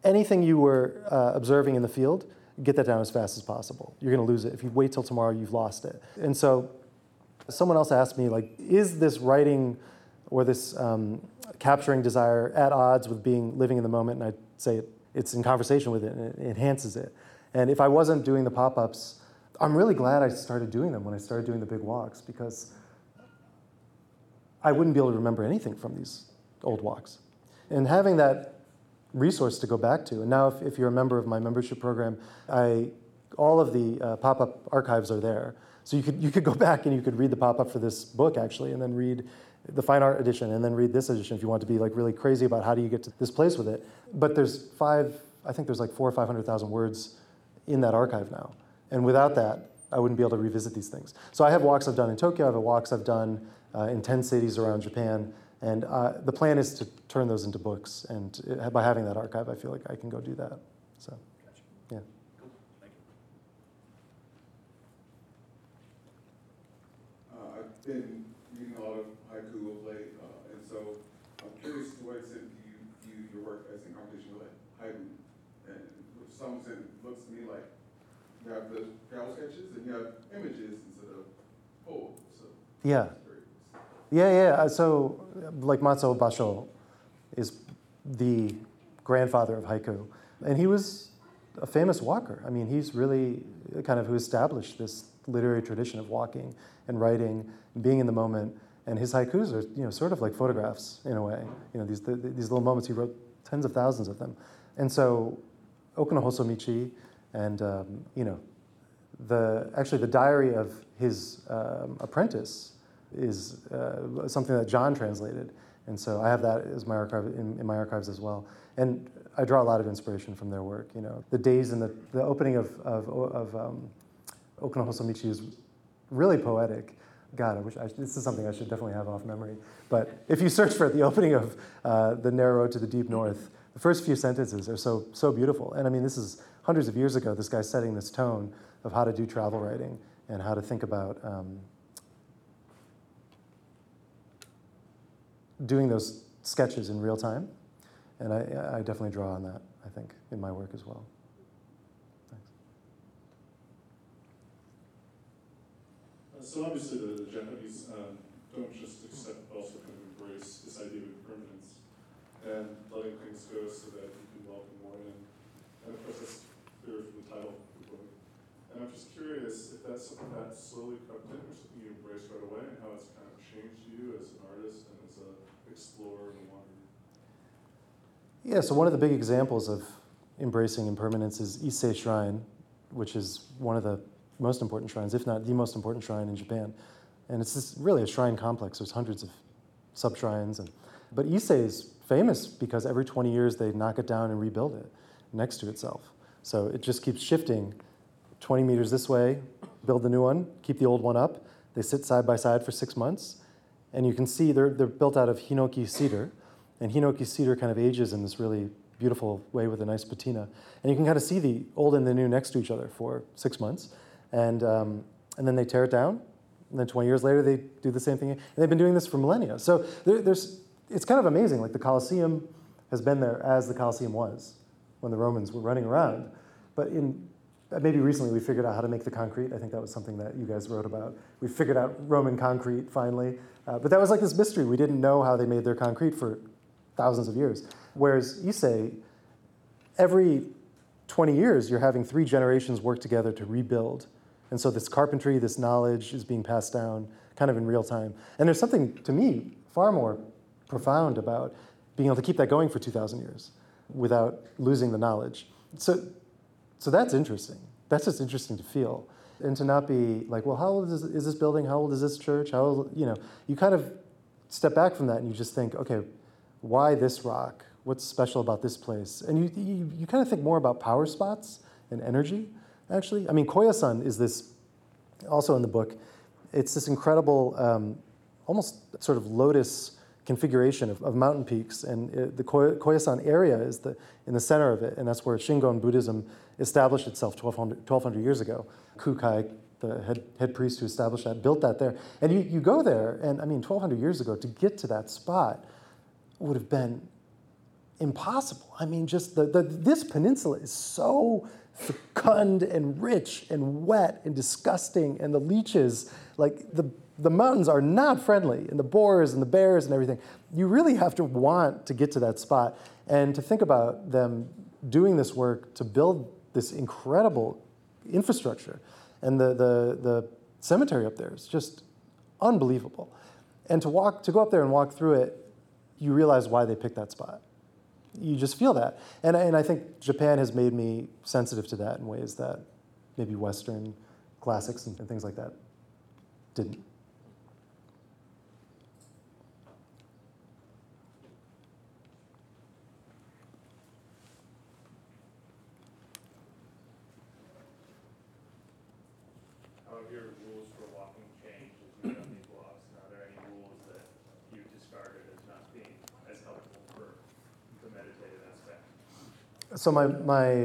anything you were observing in the field, get that down as fast as possible. You're going to lose it. If you wait till tomorrow, you've lost it. And so someone else asked me, like, is this writing or this capturing desire at odds with living in the moment? And I'd say it's in conversation with it, and it enhances it. And if I wasn't doing the pop-ups, I'm really glad I started doing them when I started doing the big walks, because I wouldn't be able to remember anything from these old walks. And having that resource to go back to, and now if you're a member of my membership program, all of the pop-up archives are there. So you could go back and you could read the pop-up for this book, actually, and then read the fine art edition, and then read this edition if you want to be like really crazy about how do you get to this place with it. But there's I think there's like 400,000 or 500,000 words in that archive now. And without that, I wouldn't be able to revisit these things. So I have walks I've done in Tokyo, I have walks I've done in 10 cities around Japan, and the plan is to turn those into books. And by having that archive, I feel like I can go do that. So, yeah. Cool, thank you. I've been reading a lot of haiku of late, and so I'm curious to what extent do you view your work as in competition with haiku? And to some extent, it looks to me like you have the travel sketches and you have images instead of poems. So Yeah. Yeah. So, like Matsuo Basho is the grandfather of haiku, and he was a famous walker. I mean, he's really kind of who established this literary tradition of walking and writing, and being in the moment. And his haikus are, sort of like photographs in a way. These little moments. He wrote tens of thousands of them, and so Oku no Hosomichi, and the diary of his apprentice is something that John translated, and so I have that as my archive in my archives as well. And I draw a lot of inspiration from their work. The days and the opening of Oku no Hosomichi is really poetic. God, this is something I should definitely have off memory. But if you search for it, the opening of the narrow road to the deep north, the first few sentences are so beautiful. And I mean, this is hundreds of years ago. This guy's setting this tone of how to do travel writing and how to think about doing those sketches in real time. And I definitely draw on that, I think, in my work as well. Thanks. So obviously the Japanese don't just accept, but also kind of embrace this idea of impermanence and letting things go so that you can welcome more in. And of course that's clear from the title of the book. And I'm just curious if that's something that slowly crept in or something you embraced right away, and how it's kind of changed you as an artist and as an explorer and a wanderer. Yeah, so one of the big examples of embracing impermanence is Issei Shrine, which is one of the most important shrines, if not the most important shrine in Japan. And it's really a shrine complex. There's hundreds of sub-shrines. But Issei is famous because every 20 years they knock it down and rebuild it next to itself. So it just keeps shifting 20 meters this way, build the new one, keep the old one up. They sit side by side for 6 months. And you can see they're built out of hinoki cedar. And hinoki cedar kind of ages in this really beautiful way with a nice patina. And you can kind of see the old and the new next to each other for 6 months. And then they tear it down. And then 20 years later, they do the same thing. And they've been doing this for millennia. So it's kind of amazing. Like the Colosseum has been there as the Colosseum was when the Romans were running around. But maybe recently we figured out how to make the concrete. I think that was something that you guys wrote about. We figured out Roman concrete finally. But that was like this mystery. We didn't know how they made their concrete for thousands of years. Whereas Issei, every 20 years, you're having 3 generations work together to rebuild. And so this carpentry, this knowledge is being passed down kind of in real time. And there's something, to me, far more profound about being able to keep that going for 2,000 years without losing the knowledge. So that's interesting. That's just interesting to feel. And to not be like, well, how old is this building? How old is this church? How old, you kind of step back from that and you just think, okay, why this rock? What's special about this place? And you kind of think more about power spots and energy, actually. I mean, Koyasan is this, also in the book, it's this incredible, almost sort of lotus configuration of mountain peaks. And the Koyasan area is in the center of it, and that's where Shingon Buddhism established itself 1,200 years ago. Kukai, the head priest who established that, built that there. And you go there, and I mean, 1,200 years ago, to get to that spot would have been impossible. I mean, just this peninsula is so fecund and rich and wet and disgusting, and the leeches, like the mountains are not friendly, and the boars and the bears and everything. You really have to want to get to that spot, and to think about them doing this work to build this incredible infrastructure. And the cemetery up there is just unbelievable. And to go up there and walk through it, you realize why they picked that spot. You just feel that. And I think Japan has made me sensitive to that in ways that maybe Western classics and things like that didn't. How have your rules for walking changed as you've done these walks? And are there any rules that you've discarded as not being as helpful for the meditative aspect? So my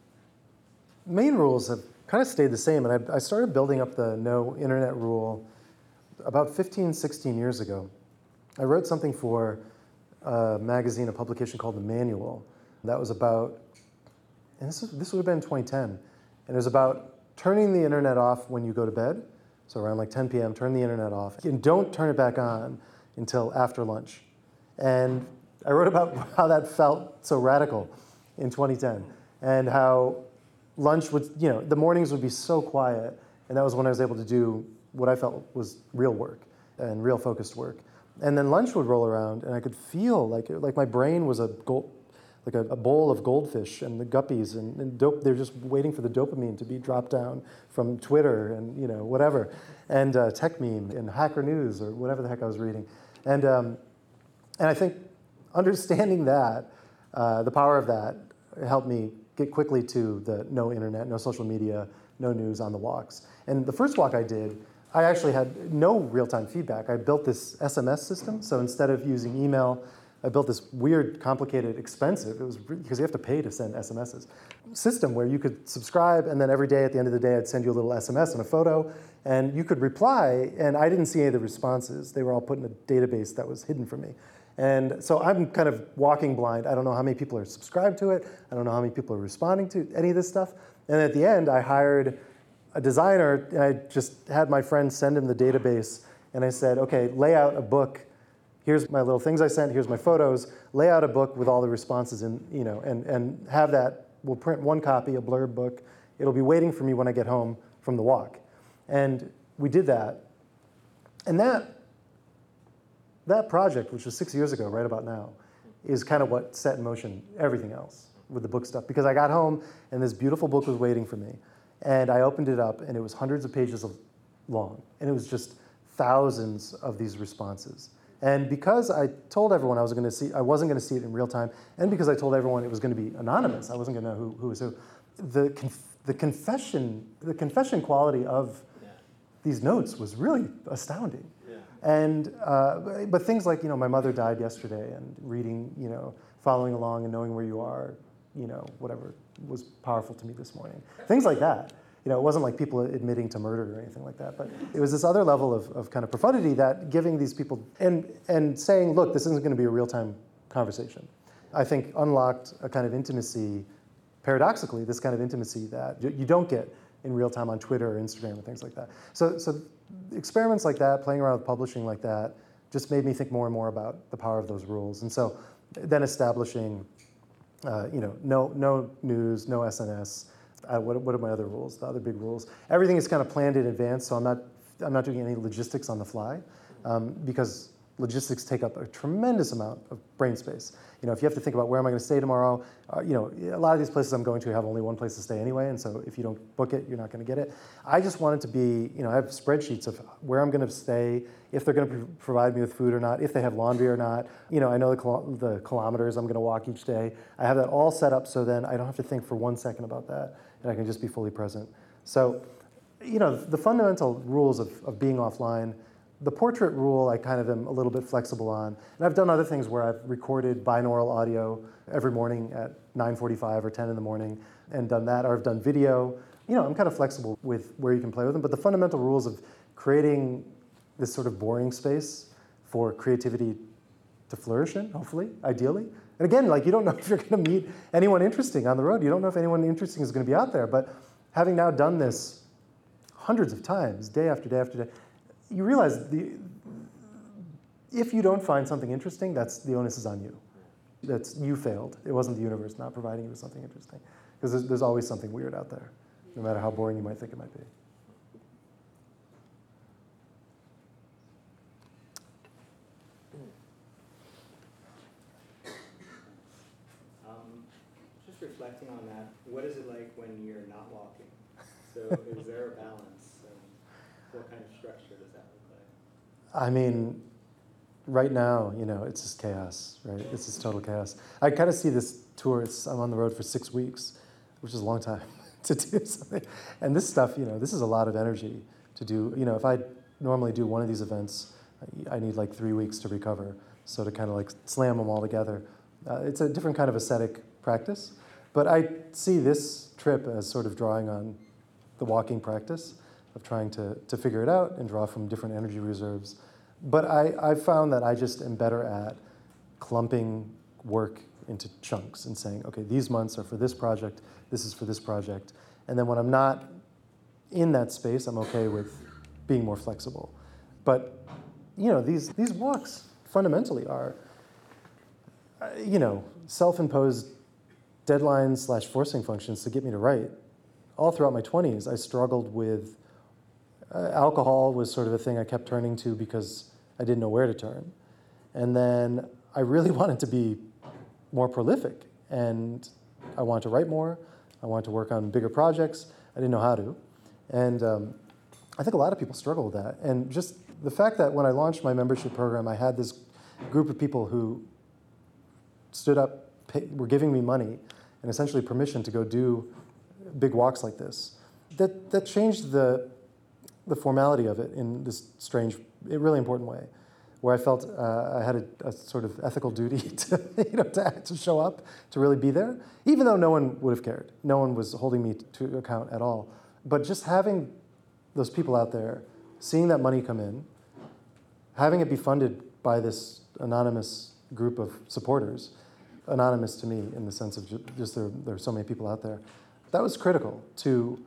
main rules have kind of stayed the same, and I started building up the no internet rule about 15, 16 years ago. I wrote something for a magazine, a publication called The Manual, that was about, and this would have been 2010, and it was about turning the internet off when you go to bed, so around like 10 p.m., turn the internet off, and don't turn it back on until after lunch. And I wrote about how that felt so radical in 2010, and how lunch would, the mornings would be so quiet, and that was when I was able to do what I felt was real work and real focused work. And then lunch would roll around, and I could feel like my brain was a bowl of goldfish and the guppies, and they're just waiting for the dopamine to be dropped down from Twitter and whatever, and Tech Meme and Hacker News or whatever the heck I was reading. And I think understanding that, the power of that, helped me get quickly to the no internet, no social media, no news on the walks. And the first walk I did, I actually had no real-time feedback. I built this SMS system, so instead of using email, I built this weird, complicated, expensive, it was because you have to pay to send SMSs, system where you could subscribe, and then every day at the end of the day I'd send you a little SMS and a photo, and you could reply, and I didn't see any of the responses. They were all put in a database that was hidden from me. And so I'm kind of walking blind. I don't know how many people are subscribed to it. I don't know how many people are responding to any of this stuff. And at the end, I hired a designer, and I just had my friend send him the database, and I said, okay, lay out a book. Here's my little things I sent, here's my photos, lay out a book with all the responses in, and have that, we'll print one copy, a blurb book. It'll be waiting for me when I get home from the walk. And we did that. And that project, which was 6 years ago, right about now, is kind of what set in motion everything else with the book stuff. Because I got home, and this beautiful book was waiting for me. And I opened it up, and it was hundreds of pages long. And it was just thousands of these responses. And because I told everyone I wasn't going to see it in real time, and because I told everyone it was going to be anonymous, I wasn't going to know who was who, the confession quality of these notes was really astounding. And but things like, my mother died yesterday, and reading, following along and knowing where you are, whatever was powerful to me this morning. Things like that. It wasn't like people admitting to murder or anything like that, but it was this other level of kind of profundity that giving these people, and saying, look, this isn't going to be a real-time conversation, I think unlocked a kind of intimacy, paradoxically, this kind of intimacy that you don't get in real time on Twitter or Instagram and things like that. So experiments like that, playing around with publishing like that, just made me think more and more about the power of those rules. And so then establishing, no news, no SNS. What are my other rules? The other big rules. Everything is kind of planned in advance, so I'm not doing any logistics on the fly, because logistics take up a tremendous amount of brain space. If you have to think about where am I going to stay tomorrow, a lot of these places I'm going to have only one place to stay anyway, and so if you don't book it, you're not going to get it. I just want it to be, I have spreadsheets of where I'm going to stay, if they're going to provide me with food or not, if they have laundry or not. I know the kilometers I'm going to walk each day. I have that all set up so then I don't have to think for 1 second about that, and I can just be fully present. So, the fundamental rules of being offline. The portrait rule I kind of am a little bit flexible on. And I've done other things where I've recorded binaural audio every morning at 9:45 or 10 in the morning and done that, or I've done video. I'm kind of flexible with where you can play with them, but the fundamental rules of creating this sort of boring space for creativity to flourish in, hopefully, ideally. And again, like, you don't know if you're going to meet anyone interesting on the road. You don't know if anyone interesting is going to be out there. But having now done this hundreds of times, day after day after day, you realize if you don't find something interesting, the onus is on you. You failed. It wasn't the universe not providing you with something interesting. Because there's always something weird out there, no matter how boring you might think it might be. Just reflecting on that, what is it like when you're not walking? So is there a balance? What kind of structure does that look like? I mean, right now, it's just chaos, right? It's just total chaos. I kind of see this tour, I'm on the road for 6 weeks, which is a long time to do something. And this stuff, this is a lot of energy to do. If I normally do one of these events, I need like 3 weeks to recover. So to kind of like slam them all together, it's a different kind of ascetic practice. But I see this trip as sort of drawing on the walking practice of trying to figure it out and draw from different energy reserves. But I've found that I just am better at clumping work into chunks and saying, okay, these months are for this project, this is for this project. And then when I'm not in that space, I'm okay with being more flexible. But, these walks fundamentally are, self-imposed deadlines / forcing functions to get me to write. All throughout my 20s, I struggled with alcohol was sort of a thing I kept turning to because I didn't know where to turn. And then I really wanted to be more prolific, and I wanted to write more. I wanted to work on bigger projects. I didn't know how to. And I think a lot of people struggle with that. And just the fact that when I launched my membership program, I had this group of people who stood up, were giving me money and essentially permission to go do big walks like this. That changed the formality of it in this strange, really important way, where I felt I had a sort of ethical duty to show up, to really be there, even though no one would have cared. No one was holding me to account at all. But just having those people out there, seeing that money come in, having it be funded by this anonymous group of supporters, anonymous to me in the sense of just there are so many people out there, that was critical to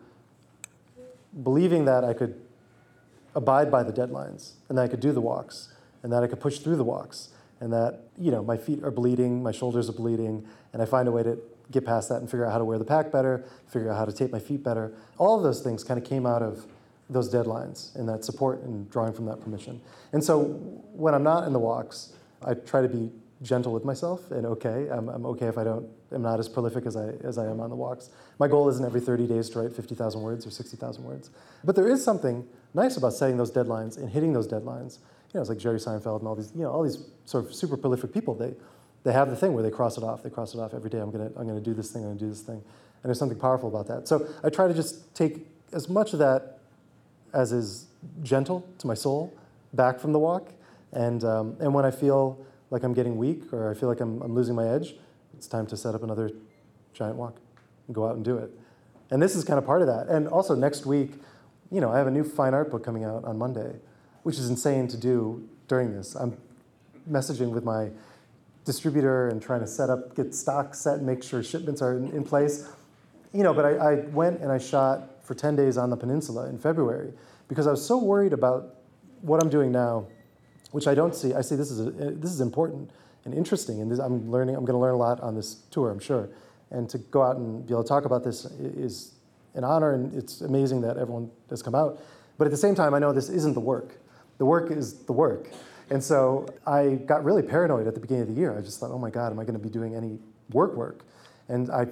believing that I could abide by the deadlines and that I could do the walks and that I could push through the walks and that, my feet are bleeding, my shoulders are bleeding, and I find a way to get past that and figure out how to wear the pack better, figure out how to tape my feet better. All of those things kind of came out of those deadlines and that support and drawing from that permission. And so when I'm not in the walks, I try to be gentle with myself and okay. I'm okay if I'm not as prolific as I am on the walks. My goal isn't every 30 days to write 50,000 words or 60,000 words. But there is something nice about setting those deadlines and hitting those deadlines. It's like Jerry Seinfeld and all these sort of super prolific people. They have the thing where they cross it off. They cross it off every day. I'm gonna do this thing. I'm gonna do this thing. And there's something powerful about that. So I try to just take as much of that as is gentle to my soul back from the walk. And when I feel like I'm getting weak or I feel like I'm losing my edge, it's time to set up another giant walk and go out and do it. And this is kind of part of that. And also next week, I have a new fine art book coming out on Monday, which is insane to do during this. I'm messaging with my distributor and trying to get stock set and make sure shipments are in place. But I went and I shot for 10 days on the peninsula in February because I was so worried about what I'm doing now, which I don't see. I see this is important and interesting, and I'm going to learn a lot on this tour, I'm sure. And to go out and be able to talk about this is an honor, and it's amazing that everyone has come out. But at the same time, I know this isn't the work. The work is the work. And so I got really paranoid at the beginning of the year. I just thought, oh my God, am I going to be doing any work? And I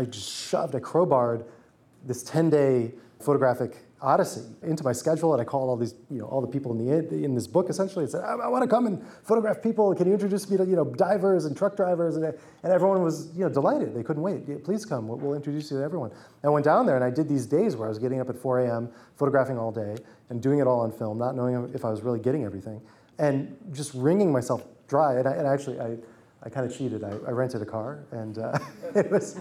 crowbarred this 10-day photographic odyssey into my schedule, and I called all these, all the people in this book essentially and said, I want to come and photograph people. Can you introduce me to, divers and truck drivers? And everyone was, delighted. They couldn't wait. Yeah, please come. We'll introduce you to everyone. And I went down there and I did these days where I was getting up at 4 a.m., photographing all day, and doing it all on film, not knowing if I was really getting everything, and just wringing myself dry. And I kind of cheated. I rented a car, and it was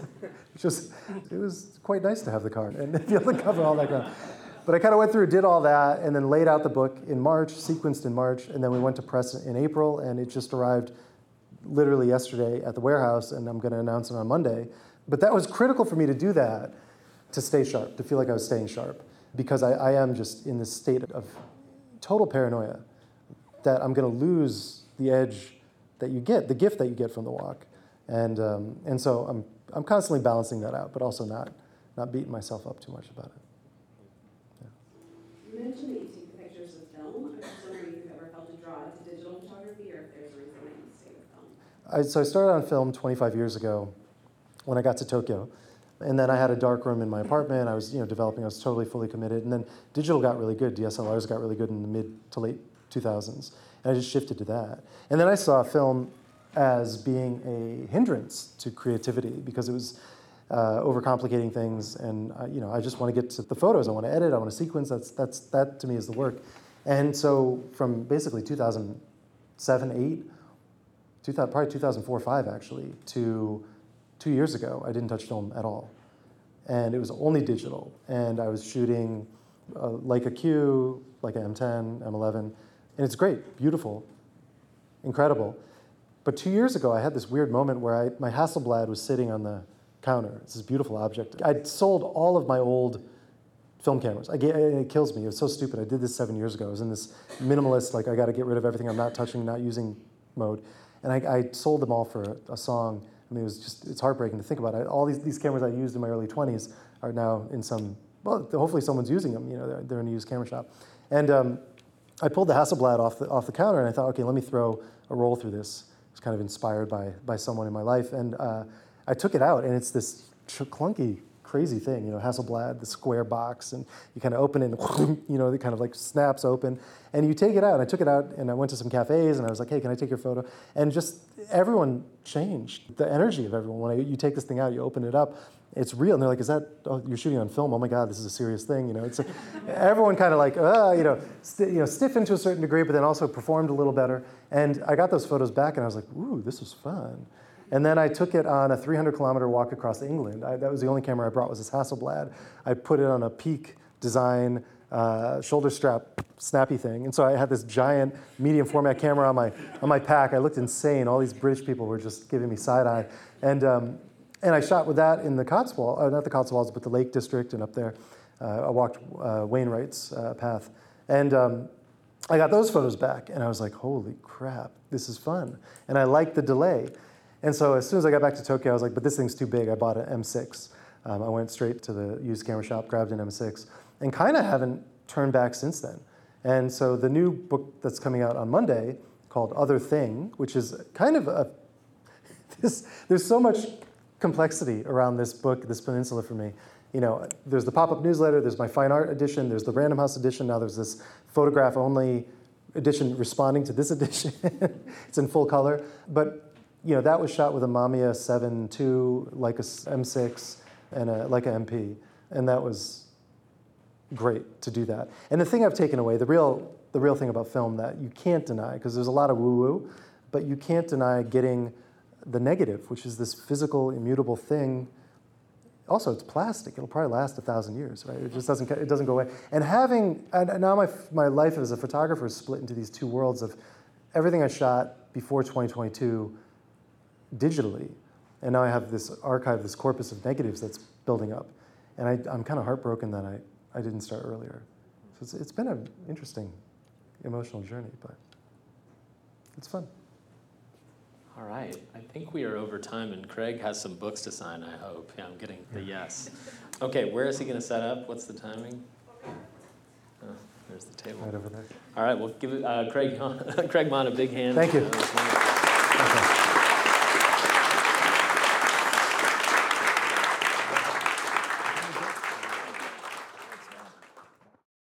quite nice to have the car and be able to cover all that ground. But I kind of went through, did all that, and then laid out the book in March, sequenced in March, and then we went to press in April, and it just arrived literally yesterday at the warehouse, and I'm going to announce it on Monday. But that was critical for me to do that, to stay sharp, to feel like I was staying sharp, because I am just in this state of total paranoia that I'm going to lose the edge that you get, the gift that you get from the walk. And so I'm constantly balancing that out, but also not beating myself up too much about it. You mentioned that you take the pictures with film. I was just wondering if you've ever felt a draw to digital photography, or if there's a reason that you stay with film. So I started on film 25 years ago when I got to Tokyo. And then I had a dark room in my apartment. I was developing. I was totally, fully committed. And then digital got really good. DSLRs got really good in the mid to late 2000s. And I just shifted to that. And then I saw film as being a hindrance to creativity because it was overcomplicating things. And I just want to get to the photos. I want to edit. I want to sequence. That to me is the work. And so from basically 2007, 8, probably 2004, 5 actually, to 2 years ago, I didn't touch film at all. And it was only digital. And I was shooting Leica Q, Leica M10, M11. And it's great, beautiful, incredible. But 2 years ago, I had this weird moment where my Hasselblad was sitting on the counter. It's this beautiful object. I'd sold all of my old film cameras. It kills me. It was so stupid. I did this 7 years ago. I was in this minimalist, I got to get rid of everything I'm not touching, not using mode. And I sold them all for a song. I mean, it's heartbreaking to think about it. All these cameras I used in my early 20s are now in hopefully someone's using them. They're in a used camera shop. And I pulled the Hasselblad off the counter, and I thought, okay, let me throw a roll through this. It was kind of inspired by someone in my life. And I took it out, and it's this clunky, crazy thing, Hasselblad, the square box, and you kind of open it, and, it kind of like snaps open, and you take it out. And I took it out, and I went to some cafes, and I was like, hey, can I take your photo? And just everyone changed, the energy of everyone. When you take this thing out, you open it up, it's real. And they're like, you're shooting on film? Oh my God, this is a serious thing. Everyone kind of like, stiffened to a certain degree, but then also performed a little better. And I got those photos back, and I was like, ooh, this was fun. And then I took it on a 300-kilometer walk across England. That was the only camera I brought, was this Hasselblad. I put it on a Peak design shoulder strap snappy thing. And so I had this giant medium format camera on my pack. I looked insane. All these British people were just giving me side eye. And I shot with that in the Cotswolds, not the Cotswolds, but the Lake District and up there. I walked Wainwright's path. And I got those photos back, and I was like, holy crap, this is fun. And I liked the delay. And so as soon as I got back to Tokyo, I was like, but this thing's too big. I bought an M6. I went straight to the used camera shop, grabbed an M6, and kind of haven't turned back since then. And so the new book that's coming out on Monday called Other Thing, which is kind of there's so much complexity around this book, this peninsula for me. There's the pop-up newsletter, there's my fine art edition, there's the Random House edition, now there's this photograph-only edition responding to this edition. It's in full color. But that was shot with a Mamiya 7 II, Leica M6, and a Leica MP. And that was great to do that. And the thing I've taken away, the real thing about film that you can't deny, because there's a lot of woo-woo, but you can't deny getting the negative, which is this physical, immutable thing. Also, it's plastic. It'll probably last 1,000 years, right? It just doesn't go away. And now my life as a photographer is split into these two worlds of everything I shot before 2022 digitally, and now I have this archive, this corpus of negatives that's building up. And I'm kind of heartbroken that I didn't start earlier. So it's been an interesting emotional journey, but it's fun. All right, I think we are over time, and Craig has some books to sign, I hope. Yeah, I'm getting the yes. Okay, where is he going to set up? What's the timing? Oh, there's the table. Right over there. All right, well, give Craig Maughn a big hand. Thank you. That was wonderful.